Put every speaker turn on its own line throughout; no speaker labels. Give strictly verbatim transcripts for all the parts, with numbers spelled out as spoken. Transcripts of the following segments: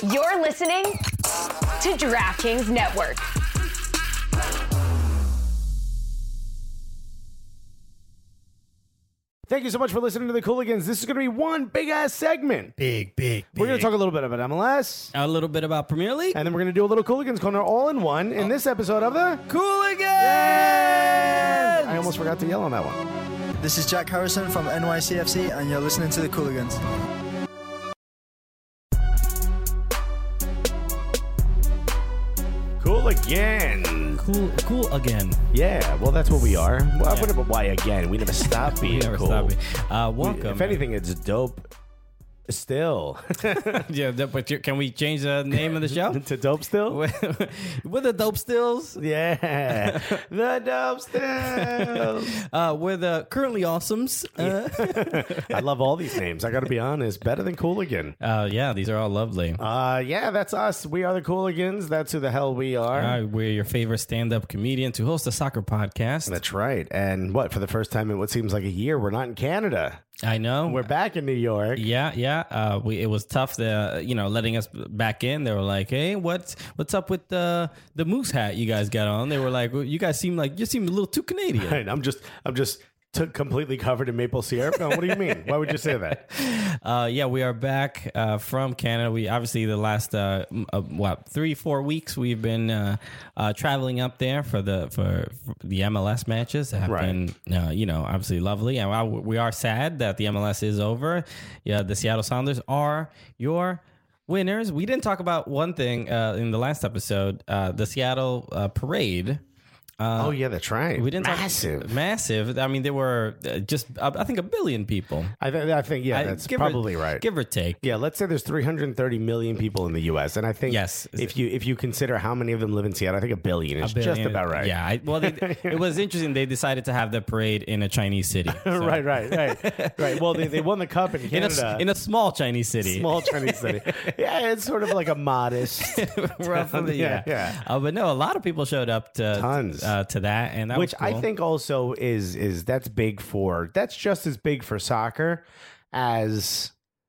You're listening to DraftKings Network.
Thank you so much for listening to the Cooligans. This is going to be one big-ass segment.
Big, big, big.
We're going to talk a little bit about M L S.
A little bit about Premier League.
And then we're going to do a little Cooligans Corner all-in-one in this episode of the
Cooligans!
I almost forgot to yell on that one.
This is Jack Harrison from N Y C F C, and you're listening to the Cooligans.
Cool again.
Cool, cool again.
Yeah, well, that's what we are. Well, I
Yeah.
wouldn't, but why again? We never stop being
We never
cool.
stop it. Uh,
We-
welcome.
if anything, it's dope still.
yeah, that- but you- can we change the name of the show?
to dope still?
With the dope stills.
Yeah. The dope still.
Uh, we're the currently awesomes. Uh,
I love all these names. I got to be honest. Better than Cooligan.
uh, yeah, these are all lovely.
Uh, yeah, that's us. We are the Cooligans. That's who the hell we are.
Uh, we're your favorite stand-up comedian to host a soccer podcast.
That's right. And what, for the first time in what seems like a year, we're not in Canada.
I know.
We're back in New York.
Yeah, yeah. Uh, we it was tough. The you know letting us back in. They were like, "Hey, what's what's up with the the moose hat you guys got on?" They were like, well, "You guys seem like you seem a little too Canadian."
Right, I'm just, I'm just t- completely covered in maple syrup. No, what do you mean? Why would you say that?
Uh, yeah, we are back uh, from Canada. We obviously the last uh, m- uh, what three four weeks we've been uh, uh, traveling up there for the for, for the M L S matches that have
Right.
been uh, you know obviously lovely. And while we are sad that the M L S is over. Yeah, the Seattle Sounders are your winners. We didn't talk about one thing uh, in the last episode. Uh, the Seattle uh, parade. Uh,
Oh, yeah, that's right.
we didn't
Massive.
talk massive. I mean, there were uh, just uh, I think a billion people.
I, th- I think, yeah,
I-
that's
give or-
probably right.
give or take.
Yeah, let's say there's three hundred thirty million people in the U S, and I think
Yes.
if you if you consider how many of them live in Seattle, I think a billion is
A billion.
just about right.
Yeah. I, well, they, it was interesting. They decided to have the parade in a Chinese city. So-
right, right, right, right. Well, they, they won the cup in
In
Canada.
a, in a small Chinese city.
small Chinese city. Yeah, it's sort of like a modest.
Roughly,
Yeah,
yeah.
yeah.
Uh, but no, a lot of people showed up to
Tons.
uh, to that, and that
Which
was cool.
I think also is is that's big for that's just as big for soccer as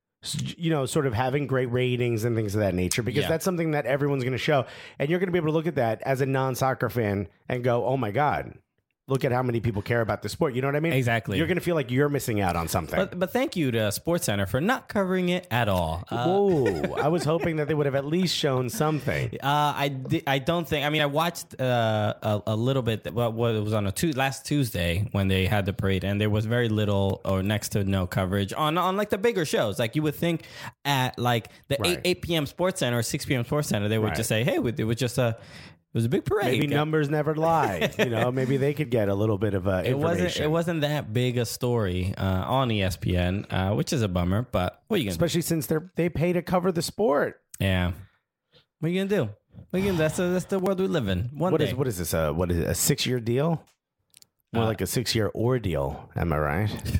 you know sort of having great ratings and things of that nature, because
Yeah.
that's something that everyone's going to show, and you're going to be able to look at that as a non-soccer fan and go, oh my god, look at how many people care about the sport. You know what I mean?
Exactly.
You're going to feel like you're missing out on something.
But, but thank you to SportsCenter for not covering it at all. Uh,
Whoa! I was hoping that they would have at least shown something.
Uh, I, di- I don't think. I mean, I watched uh, a, a little bit. Well, what it was on a tu- last Tuesday when they had the parade, and there was very little or next to no coverage on on like the bigger shows. Like you would think at like the
Right.
eight eight p.m. Sports Center or six p.m. Sports Center, they would
Right.
just say, "Hey, it was just a it was a big parade."
Maybe numbers never lie. You know, maybe they could get a little bit of uh,
It wasn't.
information.
It wasn't that big a story uh, on E S P N, uh, which is a bummer. But what are you gonna?
Especially since they're they pay to cover the sport.
Yeah. What are you gonna do? What are you gonna, that's the that's the world we live in. One
What
day.
is what is this? A what is it, a six year deal? More
Uh,
like a six year ordeal. Am I right?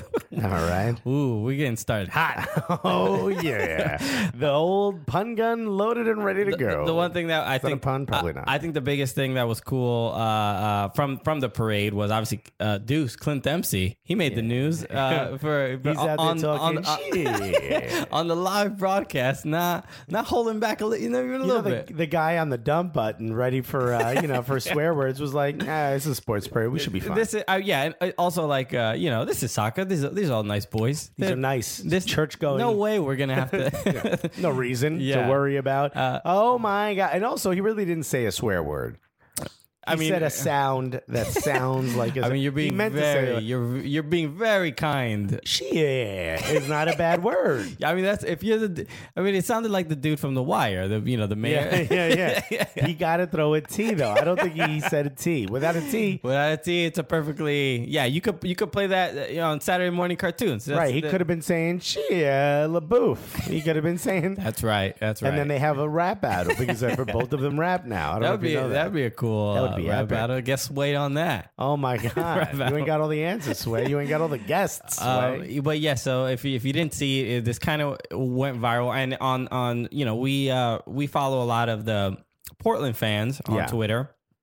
Am I right?
Ooh, we're getting started hot.
Oh yeah, the old pun gun loaded and ready to go.
The one thing that I
Is that a
think
pun? Probably
I,
not.
I think the biggest thing that was cool uh, uh, from from the parade was obviously uh, Deuce Clint Dempsey. He made the news uh, for, for
He's out there
on,
talking
on, on,
shit.
on the live broadcast, not not holding back a li- you know, even a
You know,
little
the,
bit.
the guy on the dump button, ready for uh, you know for swear words, was like, "Ah, this is a sports parade. We should be fine.
This is uh, yeah, and uh, also like uh, you know, this is soccer. These are, these are all nice boys.
These
They're-
are nice.
This
church going.
No way we're gonna have to.
No reason
Yeah.
to worry about.
Uh,
oh my god! And also, he really didn't say a swear word. He
I mean,
said a sound that sounds like. A,
I mean, you're
he
being
meant to
very
say,
you're you're being very kind.
shit is not a bad word.
I mean, that's if you're the. I mean, it sounded like the dude from The Wire, the you know the mayor.
Yeah, yeah, yeah. He got to throw a T though. I don't think he said a T. Without a T,
Without a T, it's a perfectly yeah. You could you could play that uh, you know on Saturday morning cartoons. That's
right? He
the-
could have been saying "shit, LaBouffe." He could have been saying.
That's right. That's right.
And then they have a rap battle because they're- both of them rap now. I don't
that
know
would
if you
be
know that.
that'd be a cool.
That would
uh,
be
rap
epic.
battle. I guess wait on that.
Oh my god! You ain't got all the answers, Sway. You ain't got all the guests, Sway.
Um, but yeah, so if you, if you didn't see it, this kind of went viral, and on on you know we uh, we follow a lot of the Portland fans on
Yeah.
Twitter.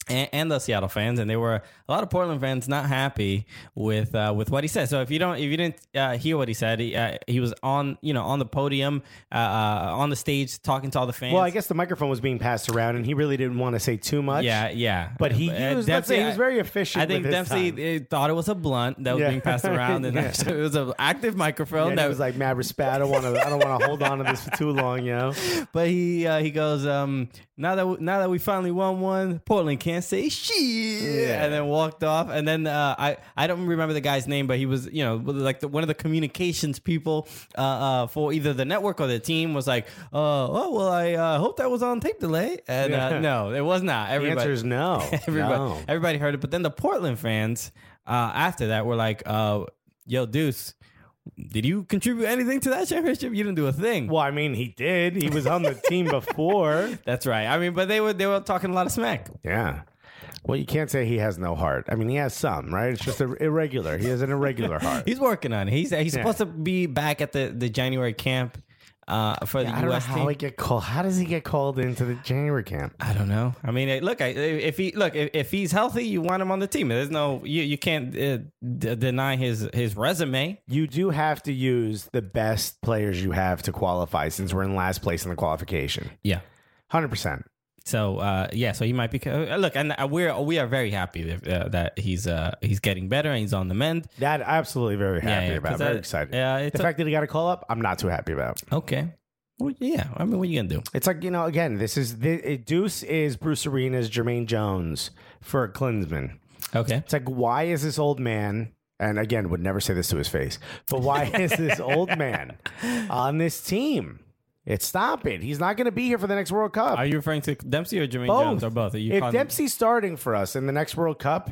and, and the Seattle fans, and there were a lot of Portland fans not happy with uh, with what he said. So if you don't, if you didn't uh, hear what he said, he, uh, he was on you know on the podium, uh, uh, on the stage talking to all the fans.
Well, I guess the microphone was being passed around, and he really didn't want to say too much.
Yeah, yeah.
But he
Uh,
used, let's say he was very efficient.
I think
with his
Dempsey
time.
uh, thought it was a blunt that was
Yeah.
being passed around, and
Yeah.
so it was an active microphone.
Yeah,
that
he was like mad respect. I don't want to. I don't want to hold on to this for too long. You know.
But he uh, he goes, um, now that we, now that we finally won one, Portland can't say shit,
Yeah.
and then walked off. And then uh, I I don't remember the guy's name, but he was you know like the, one of the communications people uh, uh, for either the network or the team was like, uh, oh well, I uh, hope that was on tape delay, and uh,
Yeah.
no, it was not.
The
Everybody,
answer is no.
everybody,
no.
everybody heard it, but then the Portland fans uh, after that were like, uh, yo, Deuce, did you contribute anything to that championship? You didn't do a thing.
Well, I mean, he did. He was on the team before.
That's right. I mean, but they were they were talking a lot of smack.
Yeah. Well, you can't say he has no heart. I mean, he has some, right? It's just a, irregular. He has an irregular heart.
He's working on it. He's he's
Yeah.
supposed to be back at the, the January camp uh, for the
I don't
U
know
S
how
team.
he get called. How does he get called into the January camp?
I don't know. I mean, eh, look, I, if he look if, if he's healthy, you want him on the team. There's no you you can't uh, d- deny his his resume.
You do have to use the best players you have to qualify, since we're in last place in the qualification.
Yeah.
Hundred percent.
So uh, yeah, so he might be. Uh, look, and uh, we're we are very happy if, uh, that he's uh, he's getting better and he's on the mend.
That absolutely very
Yeah,
happy
yeah,
about.
'cause
Very
that-
excited.
yeah, it's
the
a-
fact that he got a call up, I'm not too happy about.
Okay. Well, yeah. I mean, what are you gonna do?
It's like, you know, again, this is the, Deuce is Bruce Arena's Jermaine Jones for Klinsman.
Okay.
It's like, why is this old man, and again, would never say this to his face, but why is this old man on this team? It's stop it. He's not going to be here for the next World Cup.
Are you referring to Dempsey or Jermaine
both.
Jones or both? Are you
If
calling-
Dempsey's starting for us in the next World Cup,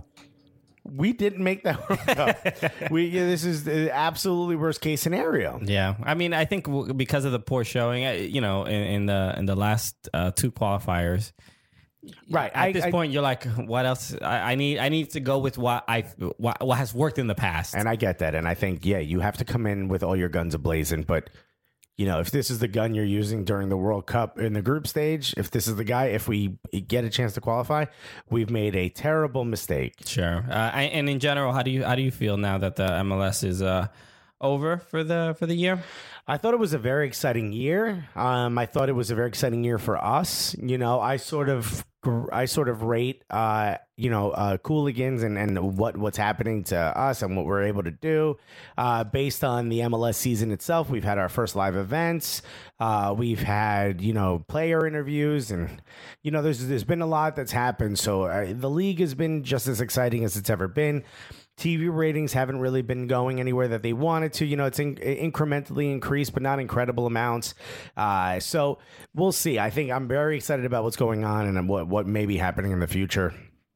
we didn't make that World Cup. we yeah, this is the absolutely worst case scenario.
Yeah, I mean, I think w- because of the poor showing, uh, you know, in, in the in the last uh, two qualifiers,
Right.
at
I,
this
I-
point, you're like, what else? I, I need I need to go with what I what, what has worked in the past.
And I get that. And I think, yeah, you have to come in with all your guns ablazing. But, you know, if this is the gun you're using during the World Cup in the group stage, if this is the guy, if we get a chance to qualify, we've made a terrible mistake.
Sure. Uh, I, and in general, how do you how do you feel now that the M L S is uh, over for the for the year?
I thought it was a very exciting year. Um, I thought it was a very exciting year for us. You know, I sort of, I sort of rate, uh, you know, uh, Cooligans and, and what what's happening to us and what we're able to do uh, based on the M L S season itself. We've had our first live events. Uh, we've had, you know, player interviews, and you know, there's there's been a lot that's happened. So uh, the league has been just as exciting as it's ever been. T V ratings haven't really been going anywhere that they wanted to. You know, it's in, incrementally increased, but not incredible amounts. Uh, so we'll see. I think I'm very excited about what's going on and what, what may be happening in the future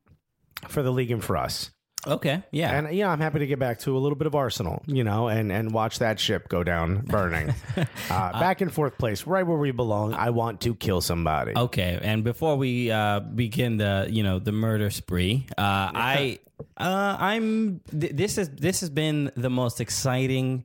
for the league and for us.
Okay. Yeah.
And, yeah, I'm happy to get back to a little bit of Arsenal, you know, and, and watch that ship go down burning. uh, back in fourth place, right where we belong. I want to kill somebody.
Okay, and before we uh, begin the you know the murder spree, uh, I uh, I'm th- this is this has been the most exciting.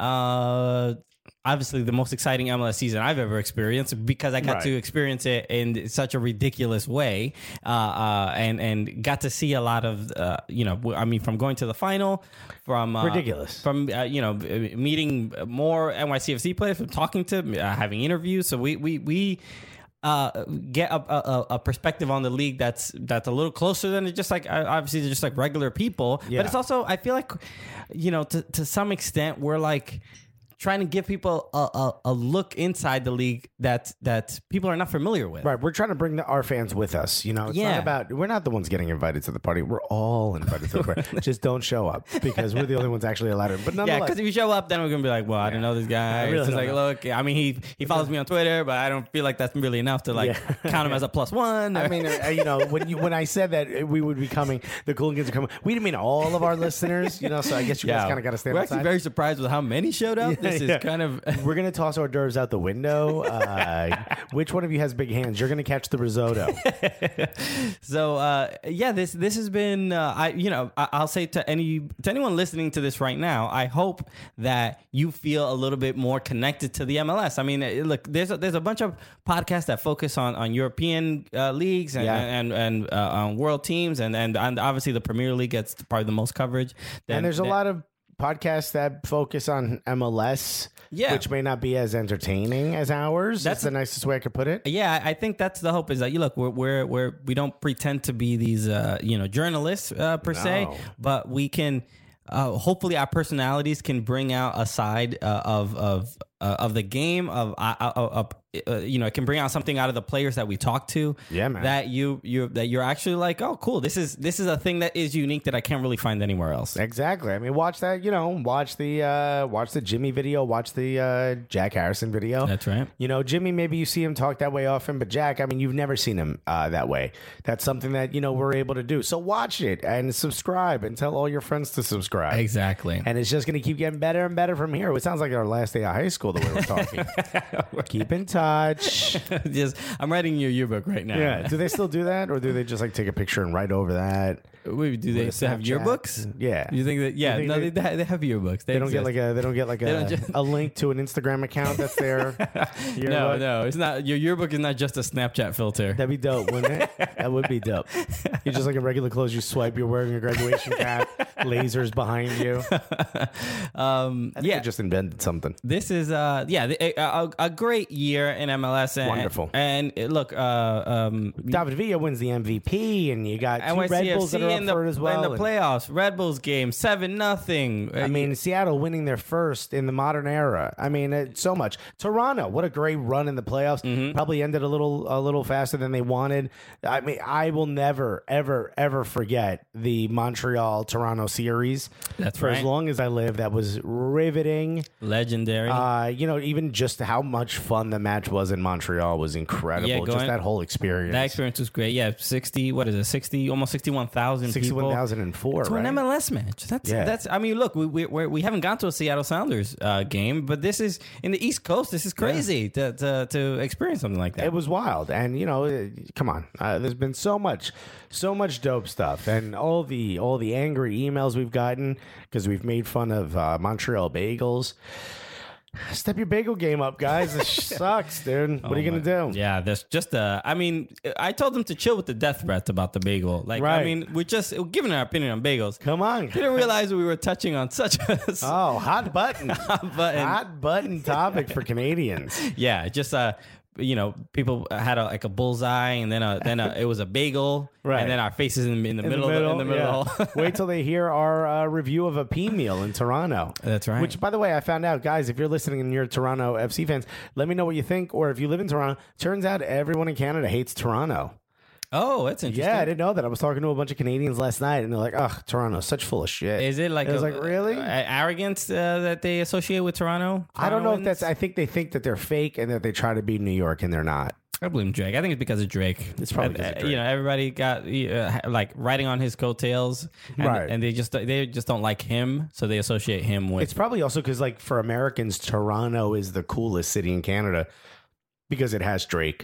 Uh, Obviously, the most exciting M L S season I've ever experienced because I got
Right.
to experience it in such a ridiculous way, uh, uh, and and got to see a lot of, uh, you know, I mean, from going to the final, from uh,
Ridiculous.
from uh, you know, meeting more N Y C F C players, from talking to, uh, having interviews. So we we we. Uh, get a, a, a perspective on the league that's that's a little closer than just like uh, obviously they're just like regular people,
Yeah.
but it's also I feel like, you know, to to some extent we're like trying to give people a, a, a look inside the league that that people are not familiar with.
Right, we're trying to bring the, our fans with us. You know, it's
Yeah.
not about we're not the ones getting invited to the party. We're all invited to the party. Just don't show up because we're the only ones actually allowed in. But
Yeah,
nonetheless,
because if you show up, then we're gonna be like, "Well, I didn't know this guy."
I really
It's just
don't
like,
know.
look, I mean, he he follows me on Twitter, but I don't feel like that's really enough to like
Yeah.
count him as a plus one.
I mean, uh, you know, when you when I said that we would be coming, the Cooligans are coming. We didn't mean all of our listeners, you know. So I guess you guys kind of got to stand
We're
outside.
actually very surprised with how many showed up. this is
Yeah.
kind of.
We're gonna toss hors d'oeuvres out the window. Uh, which one of you has big hands? You're gonna catch the risotto.
So uh, yeah, this this has been uh, I you know I, I'll say to any to anyone listening to this right now, I hope that you feel a little bit more connected to the M L S. I mean, uh, look, there's a, there's a bunch of podcasts that focus on on European uh, leagues and
Yeah.
and and uh, on world teams, and, and and obviously the Premier League gets probably the most coverage. Then-
And there's a
then-
lot of podcasts that focus on M L S,
Yeah.
which may not be as entertaining as ours. That's
That's-
the nicest way I could put it.
Yeah, I I think that's the hope. Is that you look, we're we're, we're we don't pretend to be these uh, you know journalists uh, per se,
No.
but we can. Uh, hopefully, our personalities can bring out a side uh, of of uh, of the game. Of uh, uh, uh, uh, you know, it can bring out something out of the players that we talk to.
Yeah, man.
That you you that you're actually like, oh, cool. This is this is a thing that is unique that I can't really find anywhere else.
Exactly. I mean, watch that. You know, watch the uh, watch the Jimmy video. Watch the uh, Jack Harrison video.
That's right.
You know, Jimmy, maybe you see him talk that way often, but Jack, I mean, you've never seen him uh, that way. That's something that, you know, we're able to do. So watch it and subscribe and tell all your friends to subscribe.
Exactly.
And it's just going to keep getting better and better from here. It sounds like our last day of high school, the way we're talking. Keep in touch.
Just I'm writing your yearbook right now.
Yeah. Do they still do that? Or do they just like take a picture and write over that?
Wait, do they
With a
still have
Snapchat?
yearbooks?
Yeah.
You think that? Yeah,
think
no,
they-
they, they have yearbooks.
They don't get like a they don't get like
don't
a,
just-
a link to an Instagram account that's there.
No, no, it's not. Your yearbook is not just a Snapchat filter.
That'd be dope, wouldn't it? That would be dope. You're just like in regular clothes. You swipe. You're wearing a graduation cap. Lasers behind you.
Um,
I think
yeah,
I just invented something.
this is uh, yeah, the- a, a, a great year in M L S. And,
Wonderful.
And, uh, look, uh, um,
David Villa wins the M V P, and you got two Red Bulls that are up
in the,
for it as well.
in the
and-
playoffs, Red Bulls game seven nothing.
I mean, Seattle winning their first in the modern era. I mean, it, so much. Toronto, what a great run in the playoffs.
Mm-hmm.
Probably ended a little a little faster than they wanted. I mean, I will never, ever, ever forget the Montreal Toronto series.
That's
for as
right.
long as I live. That was riveting.
legendary.
Uh, you know, even just how much fun the match was in Montreal was incredible.
Yeah,
just
going-
that whole experience.
that experience was great. Yeah, sixty. What is it? Sixty, almost sixty-one thousand people.
sixty-one thousand four,
To
right?
an M L S match. That's
Yeah.
that's. I mean, look, we we we're, we haven't gone to a Seattle Sounders uh, game, but this is in the East Coast. This is crazy to, to to experience something like that.
It was wild, and you know, uh, come on. Uh, there's been so much, so much dope stuff, and all the all the angry emails we've gotten because we've made fun of uh, Montreal bagels. Step your bagel game up, guys. This sucks, dude. What are you gonna do?
Yeah, there's just uh I mean, I told them to chill with the death threat about the bagel. Like, I
Right.
mean, we're just we're giving our opinion on bagels.
Come on.
Didn't realize we were touching on such a
Oh, hot button,
button.
hot button topic for Canadians.
Yeah, just uh, you know, people had a, like a bullseye, and then a, then a, it was a bagel,
Right.
and then our faces in, in the
In
middle,
the middle,
in the middle.
yeah. Wait till they hear our uh, review of a P meal in Toronto.
That's right.
Which, by the way, I found out, guys, if you're listening and you're Toronto F C fans, let me know what you think. Or if you live in Toronto, turns out everyone in Canada hates Toronto.
Oh, that's interesting.
Yeah, I didn't know that. I was talking to a bunch of Canadians last night, and they're like, "Ugh, Toronto's such full of shit."
Is it like
I was
a-
like, really?
a- arrogance uh, that they associate with Toronto?
I don't know if
Torontoans?
that's. I think they think that they're fake and that they try to be New York, and they're not.
I blame Drake. I think it's because of Drake.
It's probably
Uh,
because of
uh,
Drake.
You know, everybody got uh, like riding on his coattails, and,
Right.
and they just they just don't like him, so they associate him with.
It's probably also because, like, for Americans, Toronto is the coolest city in Canada because it has Drake.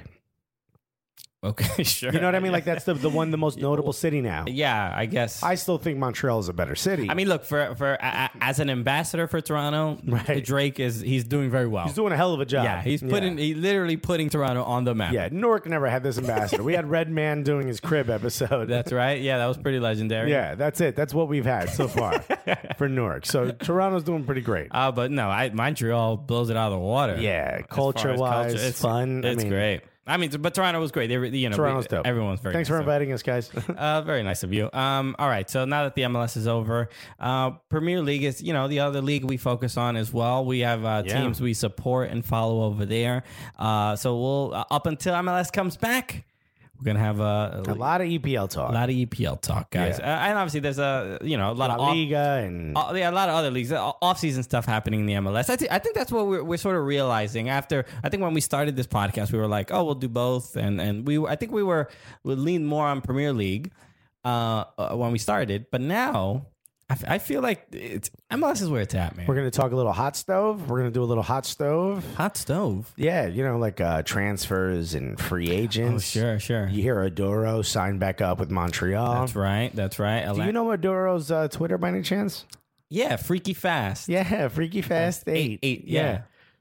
okay, sure.
You know what I mean? Like, that's the the one, the most notable city now.
Yeah, I guess.
I still think Montreal is a better city.
I mean, look for for a, a- as an ambassador for Toronto,
Right.
Drake is he's doing very well.
he's doing a hell of a job.
yeah, he's putting
Yeah.
he literally putting Toronto on the map.
Yeah, Newark never had this ambassador. We had Red Man doing his crib episode.
That's right. Yeah, that was pretty legendary.
yeah, that's it. That's what we've had so far for Newark. So Toronto's doing pretty great.
Uh, but no, I, Montreal blows it out of the water.
Yeah,
As far as
culture-wise,
culture, it's
fun. I
It's
mean,
great. I mean, but Toronto was great. They were, you know,
Toronto's
we-
dope.
Everyone's very.
Thanks
nice
for
of them.
inviting us, guys.
Uh, very nice of you. Um, all right. So now that the M L S is over, uh, Premier League is, you know, the other league we focus on as well. We have uh,
Yeah.
teams we support and follow over there. Uh, so we'll uh, up until M L S comes back, we're gonna have a,
A lot of E P L talk.
a lot of E P L talk, guys.
Yeah.
Uh, and obviously, there's a you know a lot
La
of off-
Liga and
uh, yeah, a lot of other leagues, uh, off-season stuff happening in the M L S. I, th- I think that's what we're, we're sort of realizing after. I think when we started this podcast, we were like, "Oh, we'll do both," and and we, were, I think we were we leaned more on Premier League uh, uh, when we started, but now I, f- I feel like it's, M L S is where it's at, man.
We're going to talk a little hot stove. We're going to do a little hot stove.
Hot stove.
Yeah, you know, like uh, transfers and free agents.
Oh, sure, sure.
You hear Adoro signed back up with Montreal.
That's right. That's right.
Do you know Adoro's uh, Twitter by any chance?
Yeah, Freaky Fast.
Yeah, Freaky Fast eight.
Eight, eight, yeah.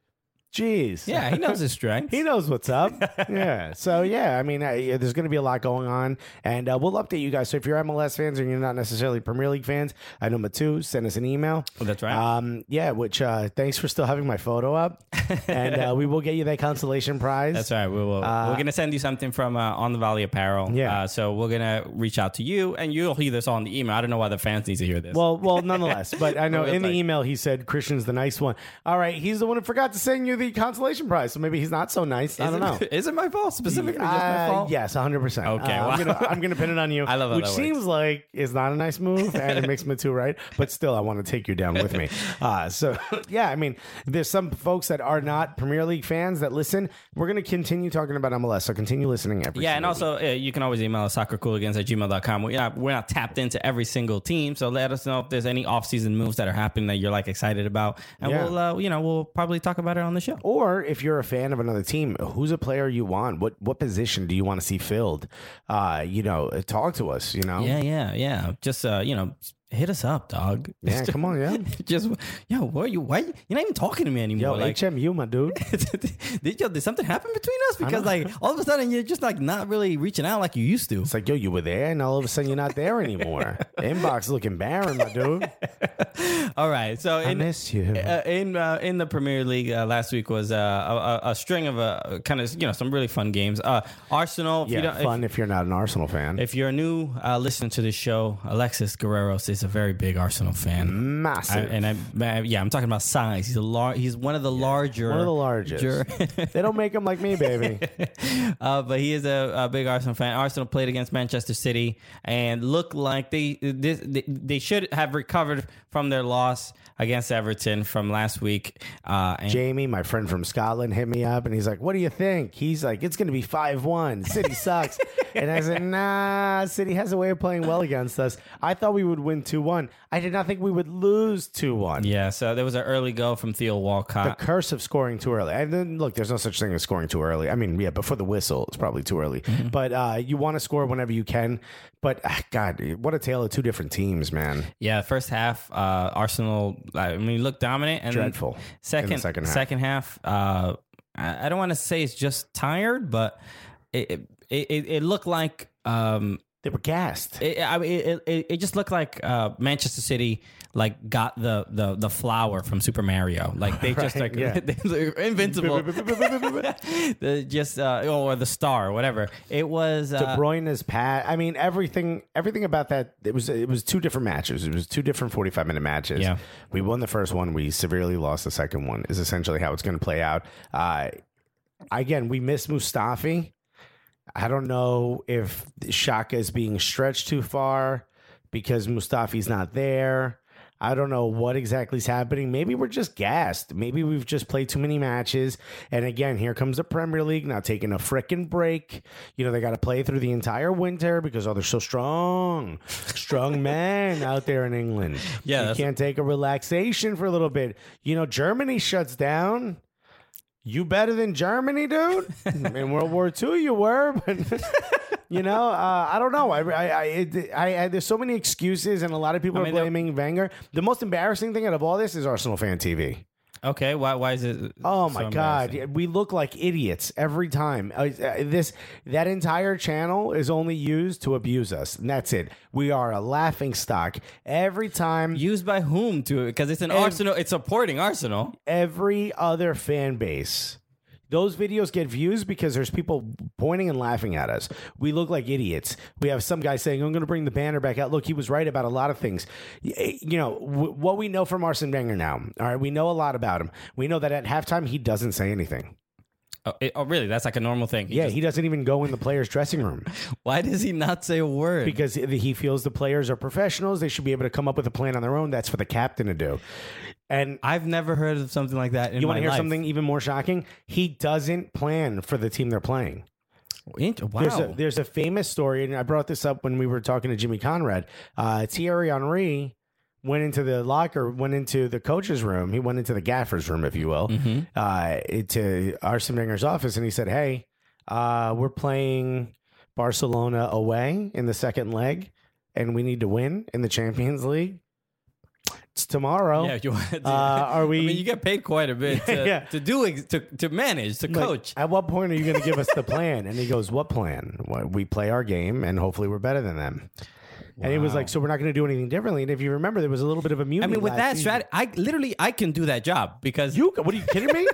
Jeez.
Yeah, he knows his strengths.
He knows what's up. Yeah. So, yeah, I mean, uh, yeah, there's going to be a lot going on, and uh, we'll update you guys. So, if you're M L S fans and you're not necessarily Premier League fans, I know Matu, send us an email.
Oh, that's right.
Um, yeah, which uh, thanks for still having my photo up, and uh, we will get you that consolation prize.
That's right. We will.
Uh,
we're gonna send you something from uh, On the Valley Apparel.
Yeah.
Uh, so we're gonna reach out to you, and you'll hear this on the email. I don't know why the fans need to hear this.
Well, well, nonetheless, but I know
Well,
in the
like-
email he said Christian's the nice one. All right, he's the one who forgot to send you the consolation prize, so maybe he's not so nice. I
is
don't know.
it, is it my fault specifically? Just my
Uh,
fault.
Yes, one hundred percent.
Okay,
Uh,
well-
I'm gonna I'm gonna pin it on you.
I love how
which
that
seems
works.
like is not a nice move, and it makes Matu right. But still, I want to take you down with me. Uh, so yeah, I mean, there's some folks that are not Premier League fans that listen. We're gonna continue talking about M L S, so continue listening every.
Yeah, and
single
also uh, you can always email us soccercooligans at gmail dot com. We're not, we're not tapped into every single team, so let us know if there's any offseason moves that are happening that you're like excited about, and
Yeah.
we'll uh, you know we'll probably talk about it on the show.
Or if you're a fan of another team, who's a player you want? What what position do you want to see filled? Uh, you know, talk to us. You know,
Yeah, yeah, yeah. Just uh, you know, hit us up, dog.
yeah. Come on, yeah.
Just yo, what are you? Why you're not even talking to me anymore?
Yo,
like,
H M U, my dude.
did, yo, did something happen between us? Because like all of a sudden you're just like not really reaching out like you used to.
It's like, yo, you were there, and all of a sudden you're not there anymore. Inbox looking barren, my dude.
All right, so
I
in
miss you.
uh, in uh, in the Premier League uh, last week was uh, a, a, a string of uh, kind of you know some really fun games. Uh, Arsenal, if you
Yeah,
don't,
fun if, you're not an Arsenal fan.
If, if you're a new uh, listener to this show, Alexis Guerreros is a very big Arsenal fan.
Massive.
I, and I, I, yeah, I'm talking about size. He's a lar- He's one of the larger,
One of the largest.
ger-
They don't make them like me, baby.
uh, but he is a, a big Arsenal fan. Arsenal played against Manchester City and looked like they this, they, they should have recovered from their loss against Everton from last week. Uh, and
Jamie, my friend from Scotland, hit me up, and he's like, what do you think? He's like, it's going to be five one. City sucks. And I said, nah, City has a way of playing well against us. I thought we would win two one. I did not think we would lose two one.
yeah, so there was an early goal from Theo
The
Walcott.
curse of scoring too early. And then, look, there's no such thing as scoring too early. I mean, yeah, before the whistle, it's probably too early.
Mm-hmm.
But uh, you want to score whenever you can. But, ah, God, what a tale of two different teams, man.
Yeah, first half, uh, Arsenal, I mean, looked dominant. And then
Dreadful in the
Second,
second half.
second half, uh, I I don't want to say it's just tired, but it it, it, it looked like um,
They were gassed.
it, I mean, it, it, it just looked like uh, Manchester City like got the, the the flower from Super Mario. Like they just
Right,
like
yeah.
they're invincible. The just uh, or the star or whatever. It was
De
uh,
Bruyne's pat. I mean, everything, everything about that. It was, it was two different matches. It was two different forty-five minute matches.
Yeah.
We won the first one. We severely lost the second one. Is essentially how it's going to play out. Uh, again, we miss Mustafi. I don't know if Xhaka is being stretched too far because Mustafi's not there. I don't know what exactly is happening. Maybe we're just gassed. Maybe we've just played too many matches. And again, here comes the Premier League now taking a frickin' break. You know, they got to play through the entire winter because, oh, they're so strong. Strong men out there in England.
Yeah,
You
that's-
can't take a relaxation for a little bit. You know, Germany shuts down. You better than Germany, dude? In World War Two, you were, but you know, uh, I don't know. I, I, I, it, I, I, there's so many excuses, and a lot of people
I mean,
are blaming Wenger. The most embarrassing thing out of all this is Arsenal fan T V.
okay. Why why is it?
Oh
so
my god,
embarrassing?
we look like idiots every time. Uh, uh, this that entire channel is only used to abuse us, and that's it. We are a laughing stock every time.
Used by whom to? Because it's an
Ev-
Arsenal. It's supporting Arsenal.
Every other fan base. Those videos get views because there's people pointing and laughing at us. We look like idiots. We have some guy saying, I'm going to bring the banner back out. Look, he was right about a lot of things. Y- You know, w- what we know from Arsene Wenger now, all right, we know a lot about him. We know that at halftime, he doesn't say anything.
Oh, it- oh, really? That's like a normal thing. He
Yeah,
just-
he doesn't even go in the players' dressing room
why does he not say a word?
because he feels the players are professionals. They should be able to come up with a plan on their own. That's for the captain to do. And
I've never heard of something like that in
you
my
want to hear
life.
something even more shocking? He doesn't plan for the team they're playing.
Int- Wow.
There's a, there's a famous story, and I brought this up when we were talking to Jimmy Conrad. Uh, Thierry Henry went into the locker, went into the coach's room. He went into the gaffer's room, if you will,
Mm-hmm.
uh, to Arsene Wenger's office, and he said, "Hey, uh, we're playing Barcelona away in the second leg, and we need to win in the Champions League. It's tomorrow.
Yeah, you want to,
Uh, are we-
I mean, you get paid quite a bit to,
Yeah.
to do ex- to to manage to
Like,
coach.
at what point are you going to give us the plan?" And he goes, "What plan? Well, we play our game, and hopefully we're better than them." And he was
Wow.
like, "So we're not going to do anything differently." And if you remember, there was a little bit of a
I
mutiny.
mean, with
last
that
season.
strategy, I literally I can do that job because
you what are you kidding me?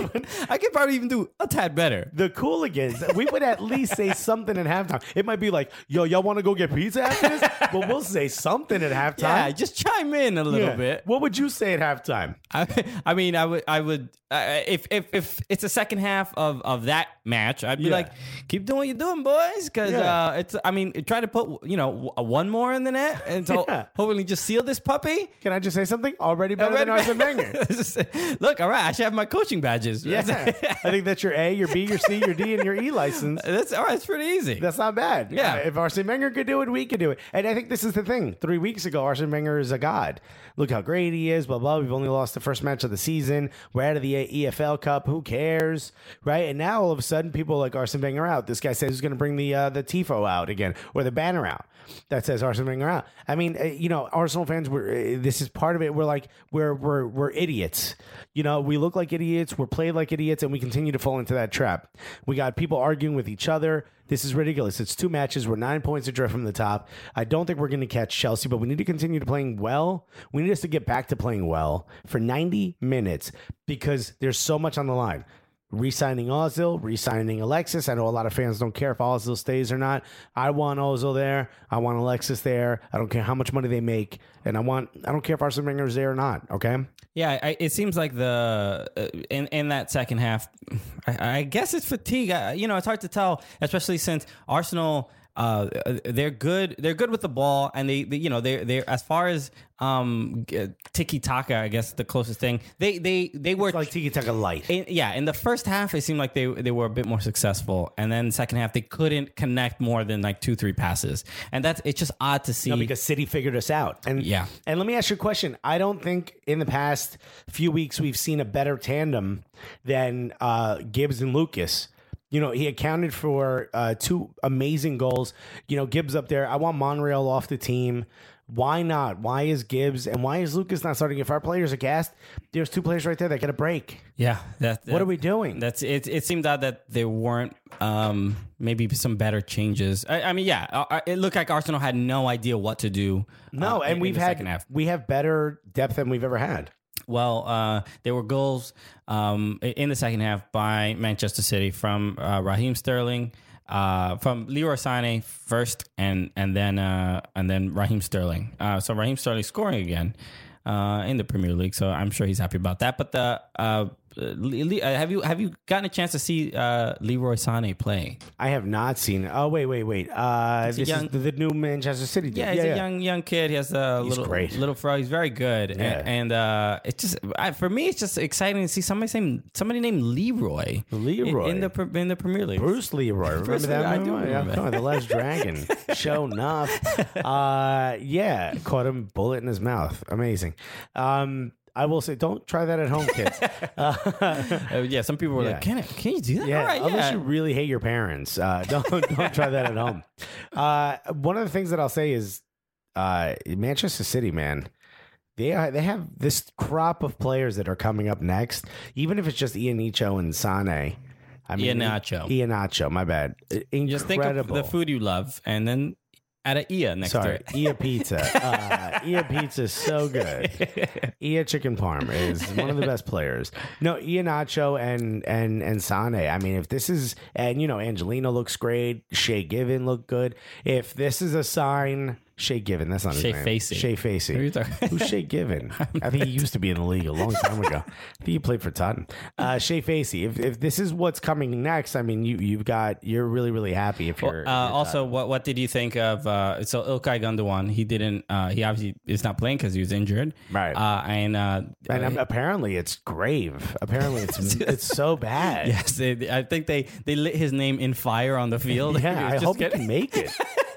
I could probably even do a tad better.
The Cooligans, we would at least say something at halftime. It might be like, "Yo, y'all want to go get pizza after this?" But we'll say something at halftime.
Yeah, just chime in a little
Yeah.
bit.
What would you say at halftime?
I, I mean, I would, I would, uh, if if if it's the second half of, of that match, I'd be
Yeah.
like, keep doing what you're doing, boys, because
Yeah.
uh, it's. I mean, try to put you know w- one more in the net, and so
Yeah.
hopefully just seal this puppy.
Can I just say something? Already better than Arsene Wenger.
Look, all right, I should have my coaching badges.
Yeah, I think that's your A, your B, your C, your D, and your E license.
that's all right. It's pretty easy.
That's not bad.
Yeah.
Uh, if Arsene Wenger could do it, we could do it. And I think this is the thing. Three weeks ago, Arsene Wenger is a god. Look how great he is, blah, blah. We've only lost the first match of the season. We're out of the E F L Cup. Who cares? Right? And now all of a sudden, people like Arsene Wenger out. This guy says he's going to bring the uh, the tifo out again, or the banner out that says Arsene Wenger out. I mean, uh, you know, Arsenal fans, we're, uh, this is part of it. We're like, we're, we're, we're idiots. You know, we look like idiots. We're played like idiots, and we continue to fall into that trap. We got people arguing with each other. This is ridiculous. It's two matches. We're nine points adrift from the top. I don't think we're going to catch Chelsea, but we need to continue to playing well. We need us to get back to playing well for ninety minutes because there's so much on the line. Re-signing Ozil, re-signing Alexis. I know a lot of fans don't care if Ozil stays or not. I want Ozil there. I want Alexis there. I don't care how much money they make, and I want. I don't care if Arsene Wenger is there or not. Okay.
Yeah, I, it seems like the uh, in in that second half, I, I guess it's fatigue. I, you know, it's hard to tell, especially since Arsenal. Uh, they're good. They're good with the ball, and they, they you know, they they as far as um tiki taka, I guess the closest thing. They they they were
It's like Tiki Taka light.
in, yeah. In the first half, it seemed like they they were a bit more successful, and then the second half they couldn't connect more than like two three passes, and that's it's just odd to see.
No, because City figured us out. And
Yeah.
And let me ask you a question. I don't think in the past few weeks we've seen a better tandem than uh, Gibbs and Lucas. You know, he accounted for uh, two amazing goals. You know, Gibbs up there. I want Monreal off the team. Why not? Why is Gibbs and why is Lucas not starting? If our players are gassed, there's two players right there that get a break.
yeah, that,
What
that-
are we doing?
That's it. It seemed odd that there weren't um, maybe some better changes. I, I mean, yeah, uh, it looked like Arsenal had no idea what to do.
No,
uh,
and
in-
we've
in the
had
second half.
we have better depth than we've ever had.
Well, uh, there were goals um, in the second half by Manchester City from uh, Raheem Sterling, uh, from Leroy Sané first, and and then uh, and then Raheem Sterling. Uh, so Raheem Sterling scoring again uh, in the Premier League. So I'm sure he's happy about that. But the uh, Le- Le- uh, have you have you gotten a chance to see uh, Leroy Sané play?
I have not seen. Oh wait, wait, wait. Uh,
a
this
young-
is the, the new Manchester City. dude.
Yeah, he's a young young kid. He has a
He's
little
great.
little fro. He's very good,
Yeah.
and, and uh, it's just I, for me, it's just exciting to see somebody named somebody named Leroy,
Leroy.
in, in the pre- in the Premier League.
Bruce Leroy. Remember
Bruce
that
Leroy, I
movie?
do
Yeah,
remember.
come on, The Last Dragon. Show enough. Uh, yeah, caught him bullet in his mouth. Amazing. Um, I will say, don't try that at home, kids. Uh,
Uh, yeah, some people were
Yeah.
like, "Can it? Can you do that?"
yeah,
All right,
unless
yeah.
you really hate your parents, uh, don't don't try that at home. Uh, one of the things that I'll say is uh, Manchester City, man. They are, they have this crop of players that are coming up next, even if it's just Iheanacho and Sané. I mean,
Iheanacho.
Iheanacho, my bad. Incredible.
Just think of the food you love, and then add an Ia next to
Sorry,
it.
Ia Pizza. Uh, Ia Pizza is so good. Ia Chicken Parm is one of the best players. No, Iheanacho and and and Sane. I mean, if this is, and you know, Angelino looks great. Shea Given looked good. If this is a sign, Shea Given. That's not his
Shea
name.
Facey.
Shea
Who are
Facey.
you talking-
Who's Shea Given? I think he used to be in the league a long time ago. I think he played for Tottenham. Uh, Shea Facey. If if this is what's coming next, I mean, you you've got you're really really happy if you're.
Uh,
if you're
also, what what did you think of? Uh, so Ilkay Gundogan, he didn't. Uh, he obviously is not playing because he was injured.
Right.
Uh, and uh,
And
uh,
um, apparently it's grave. Apparently it's it's so bad.
yes, they, I think they they lit his name in fire on the field. He
Yeah,
was
I
just
hope he
getting-
can make it.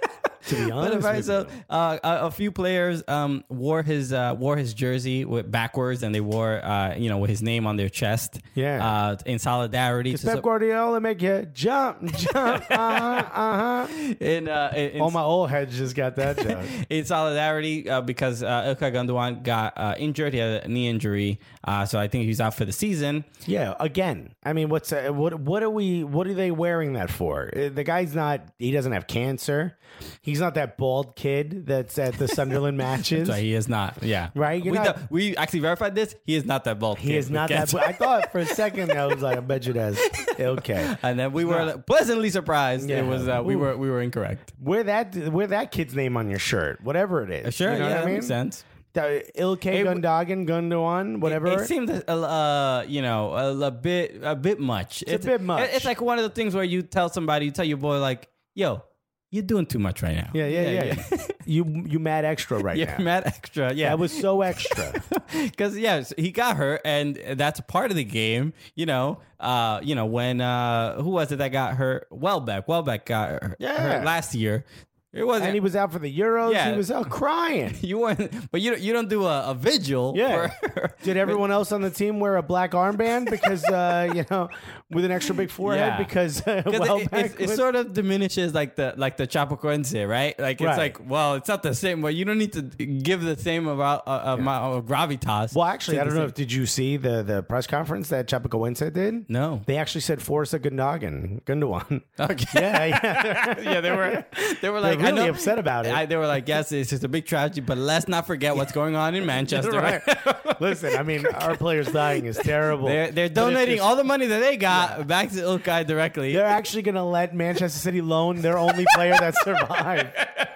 To be
But
honest,
right,
with
so
you.
uh, a, a few players um, wore his uh, wore his jersey with backwards, and they wore uh, you know with his name on their chest.
Yeah.
uh, in solidarity.
Does
to
Pep Guardiola make you jump, jump? Uh huh, uh huh.
in uh, in, in
All my old heads just got that joke.
in solidarity uh, because uh, Ilkay Gundogan got uh, injured. He had a knee injury, uh, so I think he's out for the season.
Yeah, again, I mean, what's uh, what? What are we? What are they wearing that for? Uh, The guy's not. He doesn't have cancer. He's not that bald kid that's at the Sunderland matches.
So he is not. Yeah,
Right, you're
We,
not-
do- we actually verified this. He is not that bald.
He
kid
is
with
not that.
cancer.
I thought for a second I was like, I bet you that's okay.
And then we were pleasantly surprised.
Yeah.
It was uh, we
Ooh.
were we were incorrect.
Wear that. Wear that kid's name on your shirt, whatever it is.
Sure,
you know
yeah,
what
that
I mean?
makes sense.
The Ilkay
It-
Gundogan, Gundogan, whatever.
It seemed a, uh, you know, a, a bit, a bit much.
It's a bit much.
It's like one of the things where you tell somebody, you tell your boy, like, "Yo, you're doing too much right now."
yeah, yeah, yeah. you you mad extra right
You're
now.
mad extra. Yeah,
That was so extra.
because yes, he got hurt, and that's part of the game. You know, uh, you know when uh, who was it that got hurt? Welbeck. Welbeck got hurt,
Yeah.
hurt last year. It wasn't.
And he was out for the Euros.
Yeah.
He was out crying.
you weren't, but you don't- you don't do a, a vigil.
Yeah.
for-
Did everyone else on the team wear a black armband because uh, you know, with an extra big forehead
Yeah.
because uh,
'Cause it-
Welbeck
it, it
was-
sort of diminishes like the like the Chapecoense, right? Like it's
Right.
like, well, it's not the same, but you don't need to give the same about uh, amount of gravitas.
Well, actually,
to
I
the
don't know
same-
if did you see the the press conference that Chapecoense did?
No.
They actually said Forza Gundogan, Gundogan.
Okay.
Yeah, yeah.
yeah, they were they were
They're
like I
really
know-
upset about it.
I, they were like, yes, it's just a big tragedy, but let's not forget what's going on in Manchester.
Right. Listen, I mean, our players dying is terrible.
They're they're
But if
donating
this-
all the money that they got back to Ilkay directly.
They're actually going to let Manchester City loan their only player that survived.